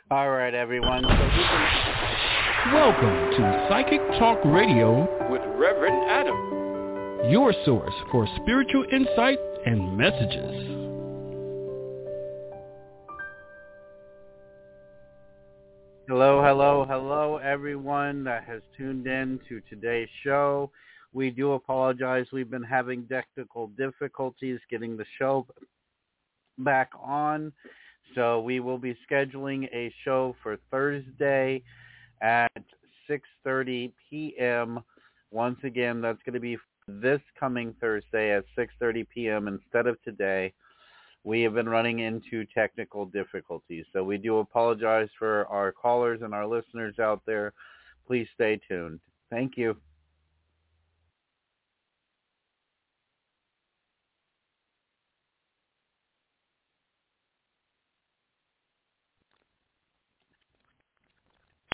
All right, everyone. So we can... Welcome to Psychic Talk Radio with Reverend Adam, your source for spiritual insight and messages. Hello, everyone that has tuned in to today's show. We do apologize. We've been having technical difficulties getting the show back on. So we will be scheduling a show for Thursday at 6:30 p.m. Once again, that's going to be this coming Thursday at 6:30 p.m. instead of today. We have been running into technical difficulties, so we do apologize for our callers and our listeners out there. Please stay tuned. Thank you.